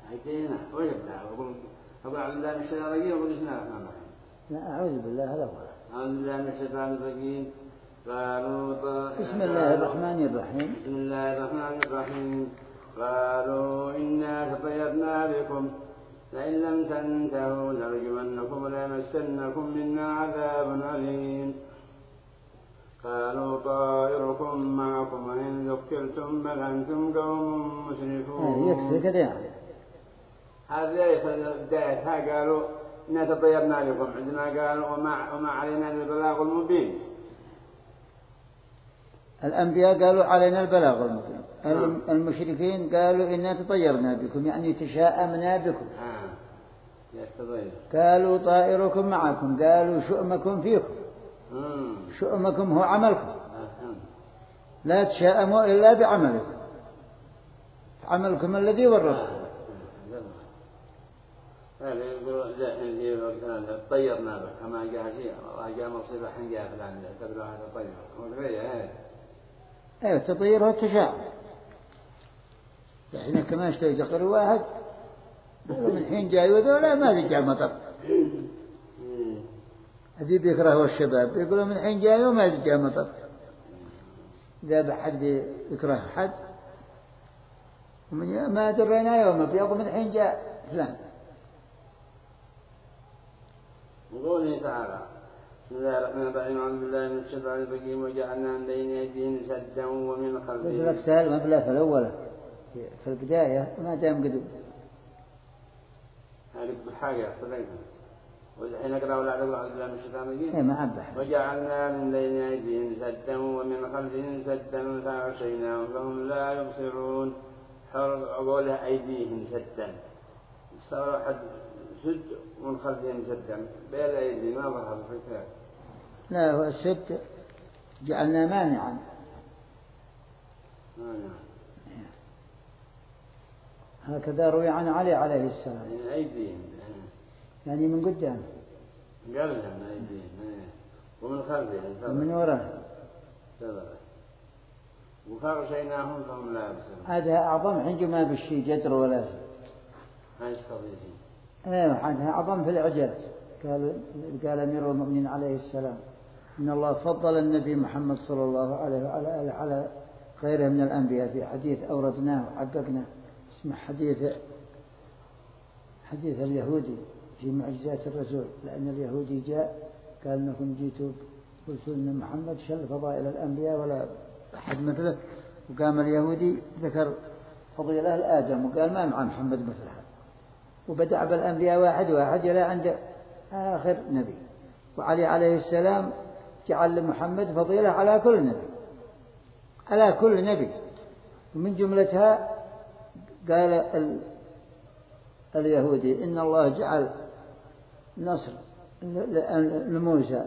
حكينا وجبنا أقول أعوذ بالله من الشيطان الرجيم وقل بسم الله الرحمن الرحيم. لا أعوذ بالله هذا هو. أعوذ بالله من الشيطان الرجيم. قالوا بسم الله الرحمن الرحيم. بسم الله الرحمن الرحيم. قالوا إنا تطيرنا بكم لئن لم تنتهوا لنرجمنكم وليمسنكم منا عذاب أليم. قالوا طائركم معكم وإن ذكرتم بل أنتم قوم مسرفون. يكفي كذا يعني. هذا بدايتها قالوا إنا تطيرنا بكم عندما قالوا وما علينا البلاغ المبين. الأنبياء قالوا علينا البلاغ المبين. المشركين قالوا إنا تطيرنا بكم يعني تشاءمنا بكم. قالوا طائركم معكم قالوا شؤمكم فيكم. شؤمكم هو عملكم. لا تشاءموا إلا بعملكم. عملكم الذي ورثكم. طيرنا بك كما جاء شيء الله جاء مصيبة حنجاء فلان يعتبروا هذا طير. ايوه التطير هو التشاؤم. احنا كمان اشتري تقرير واحد من حين جاي وذولا ما رجع مطر. هذي بيكرهوا الشباب بيقولوا من حين جاي وما رجع مطر. إذا بحد بيكره حد ما درينا يوم بيقول من حين جاء فلان. وقوله تعالى بسم الله الرحمن الرحيم أعوذ بالله من الشيطان الرجيم وجعلنا من بين أيديهم سدا ومن خلفهم. بس لك سهل مبلغ في الأول في البداية ما دام قدم. هذه بحاجة صدقنا. والحين نقرأ ولا نقرأ أعوذ بالله من الشيطان الرجيم. إيه ما أبح. وجعلنا من بين أيديهم سدا ومن خلفهم سدا فأغشيناهم فهم لا يبصرون. قولها أيديهم سدا. صار حد سد ومن خلفهم سدا بين أيدي ما ظهر في الكتاب. لا هو السد جعلنا مانعا. هكذا روي عن علي عليه السلام. من أيديهم. يعني من قدام. قالوا من أيديهم. ومن خلفهم. ومن وراء. وفغشيناهم فهم لا يبصرون. هذا أعظم عندما بالشي جدر ولا شيء. هاي الصديقين. هذا أعظم في الإعجاز. قال أمير المؤمنين عليه السلام إن الله فضل النبي محمد صلى الله عليه وعلى آله على غيره من الأنبياء في حديث أوردناه وحققنا اسمه حديث اليهودي في معجزات الرسول. لأن اليهودي جاء قال إنكم جيتوا قلتوا إن محمد شل فضائل الأنبياء ولا أحد مثله. وقام اليهودي ذكر فضيلة الآدم وقال ما مع محمد مثلها. وبدأ بالأنبياء واحد واحد إلى عند آخر نبي. وعلي عليه السلام جعل لمحمد فضيلة على كل نبي. على كل نبي. ومن جملتها قال اليهودي إن الله جعل نصر لموسى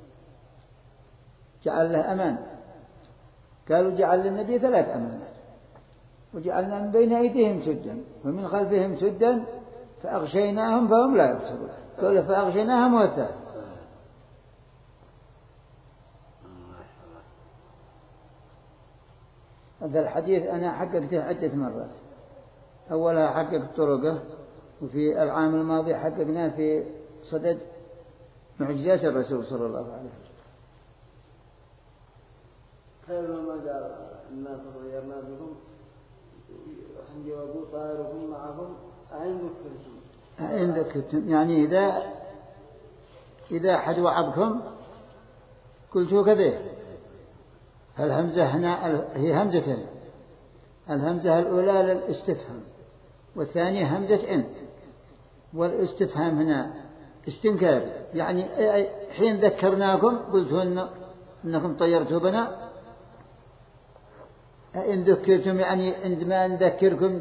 جعل له أمان. قالوا جعل للنبي 3 أمانات. وجعلنا من بين أيديهم سدا ومن خلفهم سدا فأغشيناهم فهم لا يبصرون. قال فأغشيناهم والثالث. هذا الحديث أنا حققته عدة مرات. أولها حققت طرقه وفي العام الماضي حققناه في صدد معجزات الرسول صلى الله عليه وسلم. خير ما قال إنا تطيرنا بكم جوابوا طائركم معكم أين ذكرتم يعني إذا أحد وعظكم قلتوا كذا. الهمزة هنا هي همزتين. الهمزة الأولى للاستفهام والثانية همزة إن. والاستفهام هنا استنكار يعني حين ذكرناكم قلتوا إنكم طيرتوا بنا. إن ذكرتم يعني عندما نذكركم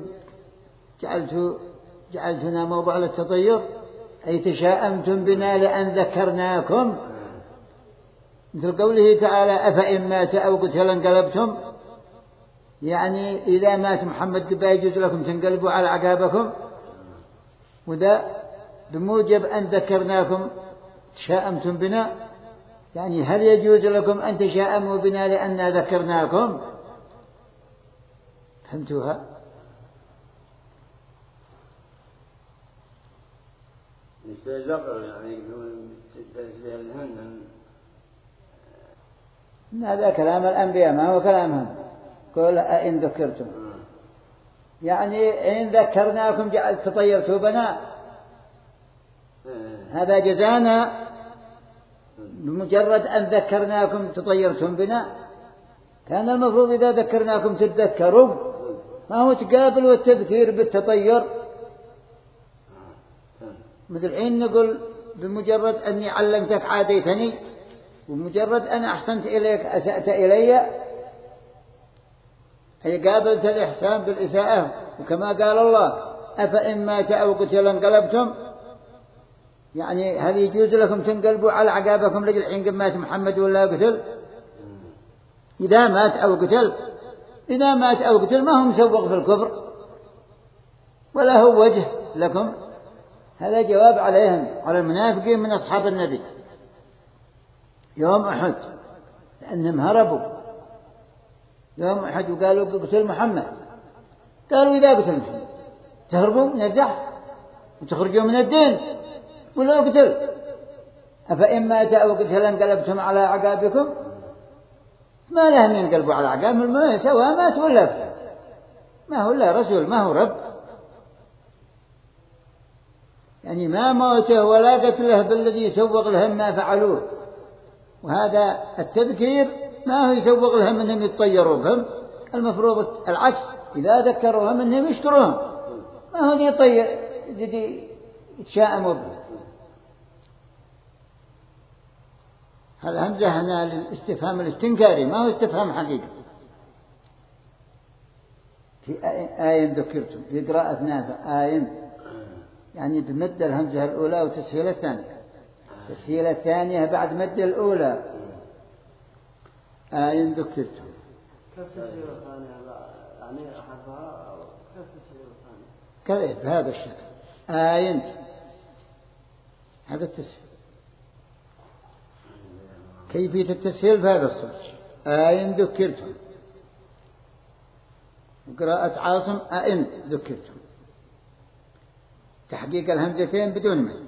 جعلتنا موضع للتطير أي تشاءمتم بنا لأن ذكرناكم. مثل قوله تعالى أفإن مات أو قتل انقلبتم يعني إذا مات محمد لا يجوز لكم تنقلبوا على عقابكم. وذا بموجب أن ذكرناكم تشاءمتم بنا يعني هل يجوز لكم أن تشاءموا بنا لأننا ذكرناكم؟ فهمتوها؟ يستيزقوا يعني يقولون تسبيح لهن. هذا كلام الأنبياء ما هو كلامهم. قل أئن ذكرتم يعني إن ذكرناكم تطيرتوا بنا، هذا جزانا بمجرد أن ذكرناكم تطيرتم بنا. كان المفروض إذا ذكرناكم تتذكروا، ما هو تقابل والتذكير بالتطير. مثل حين نقول بمجرد أني علمتك عاديتني، ومجرد أن أحسنت إليك أسأت إلي، أي قابلت الإحسان بالإساءة. وكما قال الله أفإن مات أو قتل انقلبتم، يعني هل يجوز لكم تنقلبوا على عقابكم لجل حين قد مات محمد ولا قتل؟ إذا مات أو قتل، إذا مات أو قتل ما هو مسوق في الكفر ولا هو وجه لكم. هذا جواب عليهم، على المنافقين من أصحاب النبي يوم أحد، لأنهم هربوا يوم أحد وقالوا قتل محمد. قالوا إذا قتل محمد تهربوا من الزحف وتخرجوا من الدين ولا قتل. أفإن مات أو قتل انقلبتم على عقابكم، ما لهم ينقلبوا على عقابهم، ما سواء مات ولا قتل، ما هو إلا رسول ما هو رب. يعني ما موته ولا قتله بالذي يسوق لهم ما فعلوه. وهذا التذكير ما هو يسوق لهم أنهم يتطيروا بهم، المفروض العكس، إذا ذكروهم أنهم يشكروهم، ما هو يطير يتشائموا بهم. الهمزة هنا للاستفهام الاستنكاري، ما هو استفهام حقيقي. في آية ذكرتم في قراءة نافع آية، يعني بمد الهمزة الأولى وتسهيل الثانية، تسهيل الثانية بعد مد الأولى. آية ذكرتم كيف تسهيل الثانية؟ يعني حرفها كيف تسهيل الثانية؟ كذا بهذا الشكل آية، هذا التسهيل. كيفية التسهيل بهذا الصوت آية ذكرتم. وقراءة عاصم آية ذكرتم، تحقيق الهمزتين بدون مد.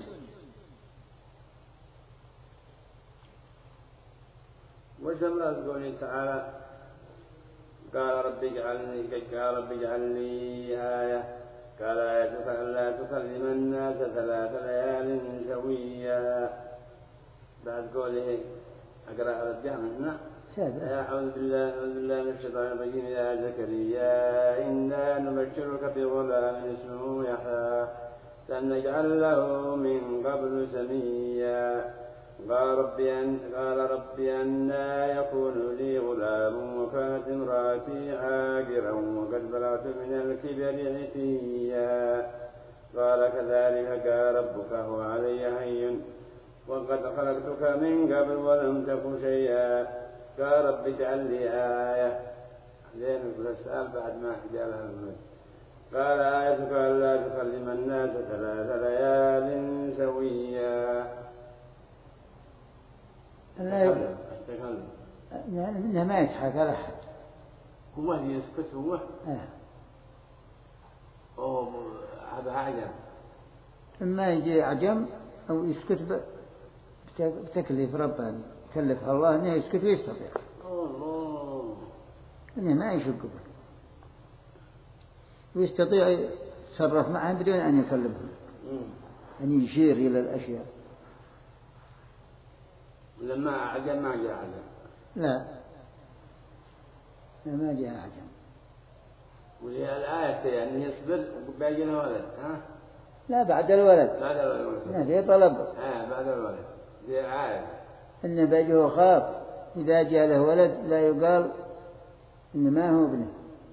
وجملة قوله تعالى قال رب اجعل لي آية، قال آيتك ألا تكلم الناس 3 ليال سويا. بعد قوله أقرأ الرجاء هنا أعوذ بالله من الشيطان الرجيم. يا زكريا إنا نبشرك بغلام اسمه يحيى لم نجعل له من قبل سميا. قال ربي أنى يكون لي غلام وكانت امرأتي عاقرا وقد بلغت من الكبر عتيا. قال كذلك قال ربك هو علي هين وقد خلقتك من قبل ولم تك شيئا. قال رب اجعل لي آية. زين السؤال بعد ما جاء الموت. قال آيتك ألا تكلم الناس 3 ليال سويا. إنه ما يضحك على أحد، هو يسكت هو هذا عجم، إما يجي عجم أو يسكت بتكليف رباني، كلفها الله أنه يسكت ويستطيع، إنه ما يشك به ويستطيع يتصرف معهم بدون أن يكلفهم، أن يشير إلى الأشياء. لما عجم ما جاء عجم. لا ما جاء عجم. وهي الآية يعني يصبر وباقي له ولد ها؟ لا بعد الولد. بعد الولد. هذه طلب. بعد الولد. هي آية. إن باقيه خاف إذا جاء له ولد لا يقال إن ما هو ابنه.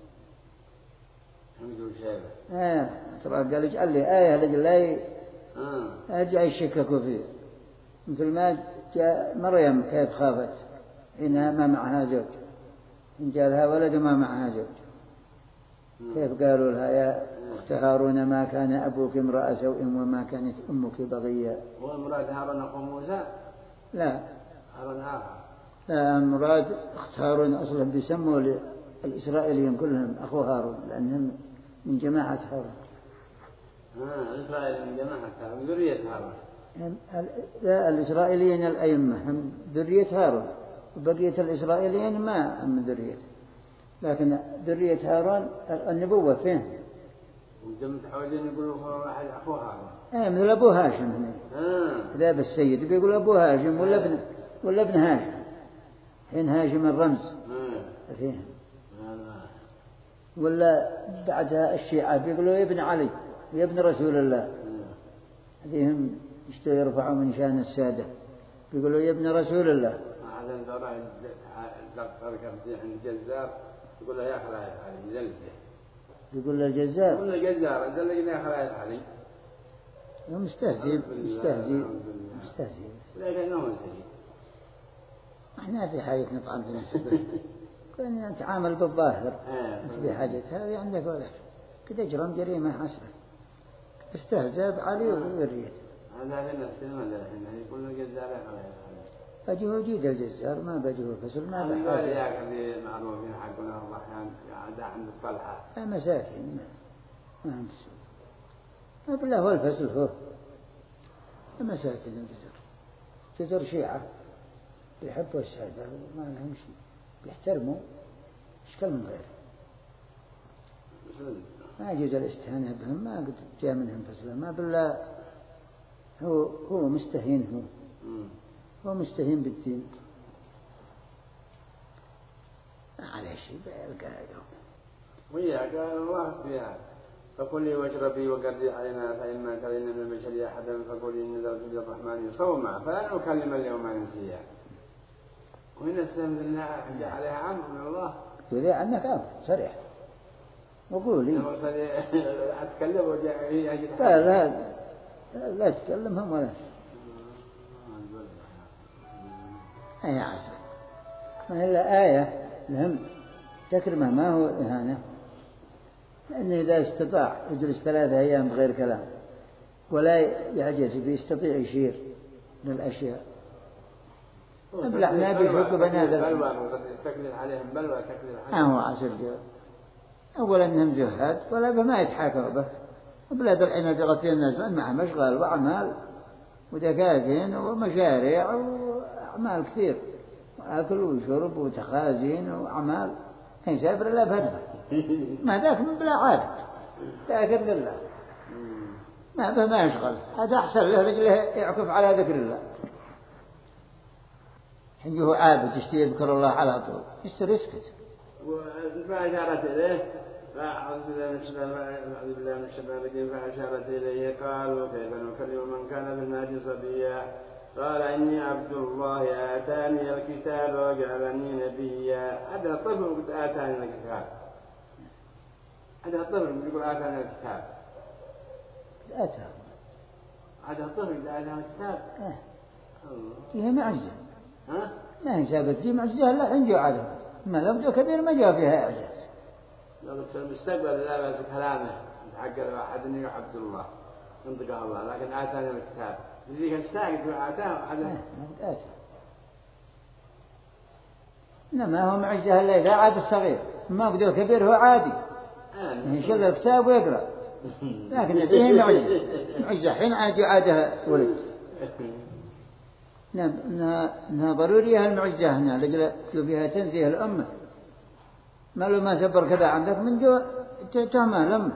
يقول شيء. ترى قال اجعل لي آية لجل لا أرجع يشككوا فيه. مثل ما جاء مريم كيف خافت إنها ما معها زوج، إن جاء لها ولد وما معها زوج، كيف قالوا لها يا أخت هارون ما كان أبوك امرأ سوء وما كانت أمك بغيا. هو المراد هارون أخو موسى؟ لا هارون آخر. لا المراد أخت هارون أصلا بيسموا الإسرائيليين كلهم أخو هارون لأنهم من جماعة هارون. إسرائيل من جماعة من ذرية هارون. لا الإسرائيليين الأئمة هم ذرية هارون، وبقية الإسرائيليين ما من ذرية، لكن ذرية هارون النبوة فين؟ وانتم متحولين يقولوا هو واحد أخو هارون. مثل أبو هاشم هنا. ذا بالسيد بيقول أبو هاشم ولا ابن هاشم. حين هاشم الرمز. فيه. ولا بعدها الشيعة بيقولوا ابن علي وابن رسول الله. هذهم يرفعوا من شان السادة بيقولوا يا ابن رسول الله. هذا الدرع عند الجزار يقول له يا خلايف علي يزلزل. يقول له الجزار. يقول له الجزار يزلزل يا خلايف علي. مستهزئ. لكن هو سيد. احنا في حاجة نطعن في نسبه. كنا نتعامل بالظاهر. أنت بحاجة هذه عندك ولا كده جرم جريمة حسنة. استهزأ بعلي وذريته. هذا في نفسه ولا الحين يقول الجزار يا خلايف علي. أجيه جيد الجزار ما بجيه فسل ما بحاجة. قال يا كذي معروفين حقنا الله كان عند الطلحة. مساكين ما عند سوء. بالله هو الفسل هو. مساكين الجزر شيعة بيحبوا السادة وما لهم شيء بيحترموا اشكال من غيره. ما يجوز الاستهانة بهم ما قد جاء منهم فسلا ما بالله هو مستهين هو مستهين بالدين على شيء بيلقى يوم ويا قال الله فيها فكلي واشربي وقري علينا فإما كلنا من البشر أحدا فقولي إن ذلك للرحمن صوما فلا نكلم اليوم إنسيا. وهنا السلام لله جاء عليها أمر من الله. وذي عنك أمر صريح وقولي أتكلم وجاء هي لا تكلمهم ولا أي عسل ما إلا آية لهم تكرمه ما هو إهانة لأنه إذا استطاع يجلس 3 أيام بغير كلام ولا يعجز بيستطيع يشير للأشياء أبلع ما بيشوف بنادر تكلل عليهم بلوى تكلل عليهم هو عسل جواب أولا أنهم زهاد ولا بما يتحاكوا به وبلاد العنب غطين الناس مع مشغل وأعمال ودكاكين ومشاريع وأعمال كثير وأكل وشرب وتخازين وأعمال كان سافر إلا بهدفه ما ذاك من بلا عادة ذاكر لله ما به ما يشغل هذا أحسن له رجله يعكف على ذكر الله حين هو عابد يشتي يذكر الله على طول يشتري يسكت فأشارت إليه فأعوذ بالله من الشيطان الرجيم فأشارت إليه قالوا كيف نكلم من كان في المهد صبيا قال إني عبد الله آتاني الكتاب وجعلني نبيا. هذا الطفل قد آتاني الكتاب هذا الطفل يقول آتاني الكتاب هذا الطفل قد آتاني الكتاب فيها معجزة ما هي سابت لي معجزة لا عنده عدد ما لبدو كبير ما جاء فيها إعجاز لو في المستقبل لا بأس كلامه يتحقق واحد إني عبد الله ينطقه الله لكن آتاني الكتاب اللي كان استاقد وآتاه على إنما هو معجزة إلا إذا عاد الصغير ما قدر كبير هو عادي يشغل الكتاب ويقرأ لكن فيه معجزة حين عاده ولد إنها ضرورية المعجزة هنا لقلوا فيها تنزيه الأمة ما لو ما سبر كذا عندك من جو تهمه لما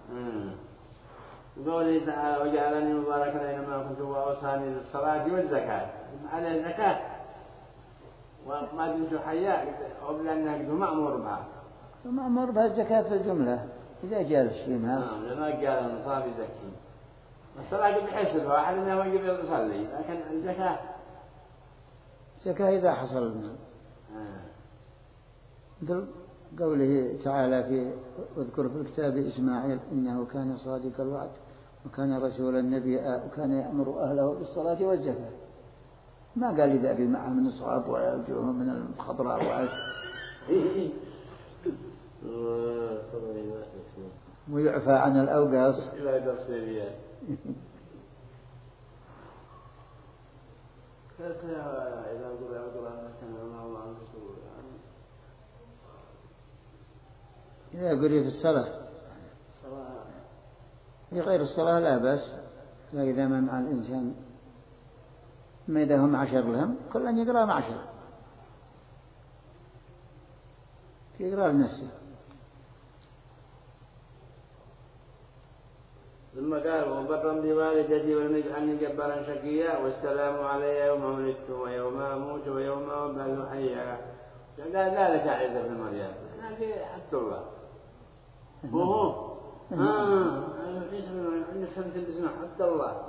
قوله تعالى وجعلني مباركا أينما كنت وأوصاني بالصلاة والزكاة على الزكاة وما دمت حيا قبل أن نجد مأمور بها مأمور بها الزكاة في الجملة إذا جاء الشيء هذا لما قال النصاب يزكي الصلاة بحسب واحد أنه يجب يصلي لكن الزكاة إذا حصل المال قوله تعالى في واذكر في الكتاب إسماعيل إنه كان صادق الوعد وكان رسول النبي وكان يأمر أهله بالصلاة والزكاة ما قال إذا أبي معه من الصعاب ويرجوه من الخضراء ويعفى عن الأوقاص إذا قري في الصلاة في غير الصلاة لا بأس، إذا ما مع الإنسان ما إذا هم 10 لهم كل أن يقرأ 10 يقرأ لنفسه. ثم قال وبرا بوالدتي ولم يجعلني جبارا شقيا والسلام علي يوم ولدت ويوم أموت ويوم أبعث حيا. قال ذلك عيسى بن مريم هذا عبد الله وهو عيسى بن مريم عندك 5 اسمه عبد الله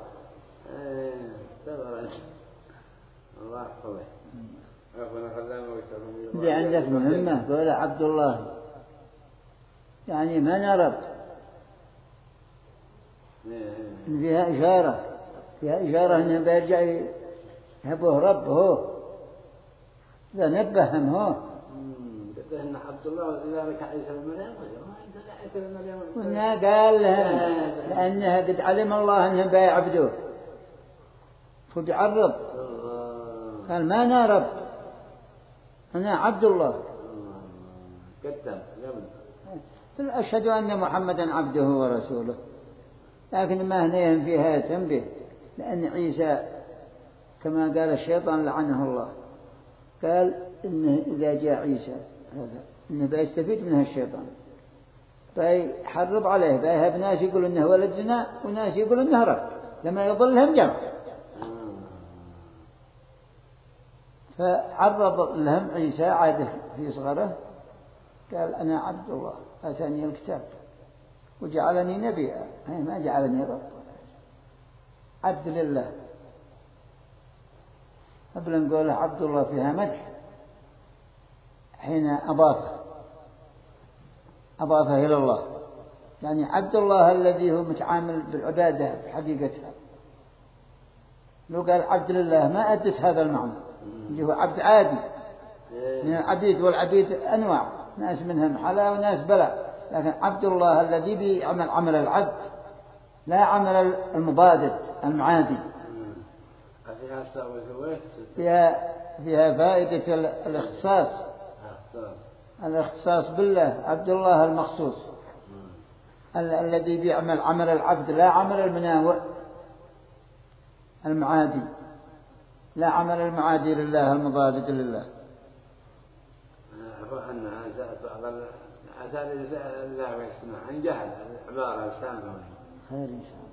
تبارك الله يحفظه. اللي عندك مهمة قول عبد الله يعني ما نرب فيها إشارة أنه بيرجع يهبه ربه إذا نبهم هو إن عبد الله ذلك عيسى بن مريم وإنه قال لهم لأنه قد علم الله أنهم بيعبدوه فبيعرض قال ما نرب أنا عبد الله كذاب أشهد أن محمدا عبده ورسوله. لكن ما هنيهم فيها تنبه لأن عيسى كما قال الشيطان لعنه الله قال إنه إذا جاء عيسى هذا إنه بيستفيد منها الشيطان بيحرض عليه بيهب ناس يقول إنه ولد زنا وناس يقول إنه رب لما يضلهم جمع. فعرض لهم عيسى عاده في صغره قال أنا عبد الله أتاني الكتاب وجعلني نبيا ما جعلني رب عبد لله. قبل نقول عبد الله فيها مدح حين أضافه إلى الله يعني عبد الله الذي هو متعامل بالعبادة بحقيقتها. لو قال عبد لله ما أدت هذا المعنى اللي هو عبد عادي من العبيد والعبيد أنواع ناس منهم حلا وناس بلا لكن عبد الله الذي بيعمل عمل العبد لا عمل المضادد المعادي. فيها فائدة الاختصاص بالله عبد الله المخصوص الذي بيعمل عمل العبد لا عمل المناوئ المعادي لا عمل المعادي لله المضادد لله. عسى الله يسمع عن جهل العبارة السامة خير إن شاء الله.